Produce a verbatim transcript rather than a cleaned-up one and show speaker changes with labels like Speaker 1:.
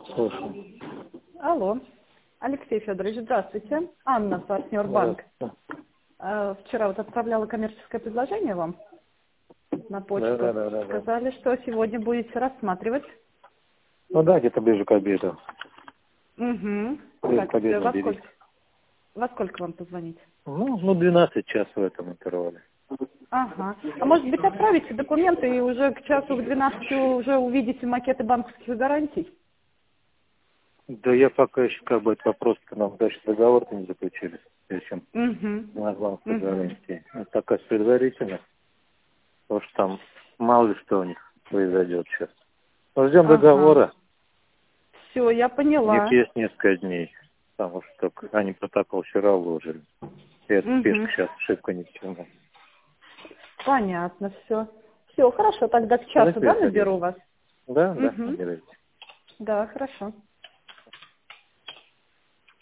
Speaker 1: Слушаю.
Speaker 2: Алло. Алексей Федорович, здравствуйте. Анна, партнер банк. Э, Вчера вот отправляла коммерческое предложение вам на почту.
Speaker 1: Да, да, да, да, да.
Speaker 2: Сказали, что сегодня будете рассматривать.
Speaker 1: Ну да, где-то ближе к обеду.
Speaker 2: Угу.
Speaker 1: Ближе
Speaker 2: Так,
Speaker 1: к обеду
Speaker 2: э, во
Speaker 1: наберите.
Speaker 2: сколько, во сколько вам позвонить?
Speaker 1: Ну, ну, двенадцать часов в этом интервале.
Speaker 2: Ага. А может быть, отправите документы и уже к часу к двенадцати уже увидите макеты банковских гарантий?
Speaker 1: Да я пока еще как бы этот вопрос-то нам дальше договор-то не заключили, прежде чем
Speaker 2: Угу.
Speaker 1: на банковской
Speaker 2: Угу.
Speaker 1: гарантии. Это такая предварительно, потому что там мало ли что у них произойдет сейчас. Но ждем
Speaker 2: Ага.
Speaker 1: договора.
Speaker 2: Все, я
Speaker 1: У них
Speaker 2: поняла.
Speaker 1: есть несколько дней, потому что только они протокол вчера уложили. И эта спешка
Speaker 2: Угу.
Speaker 1: сейчас ошибка ни к чему.
Speaker 2: Понятно, все. Все, хорошо, тогда к часу,
Speaker 1: Когда
Speaker 2: да,
Speaker 1: переходить?
Speaker 2: наберу вас?
Speaker 1: Да, да,
Speaker 2: Угу.
Speaker 1: набирайте.
Speaker 2: Да, хорошо.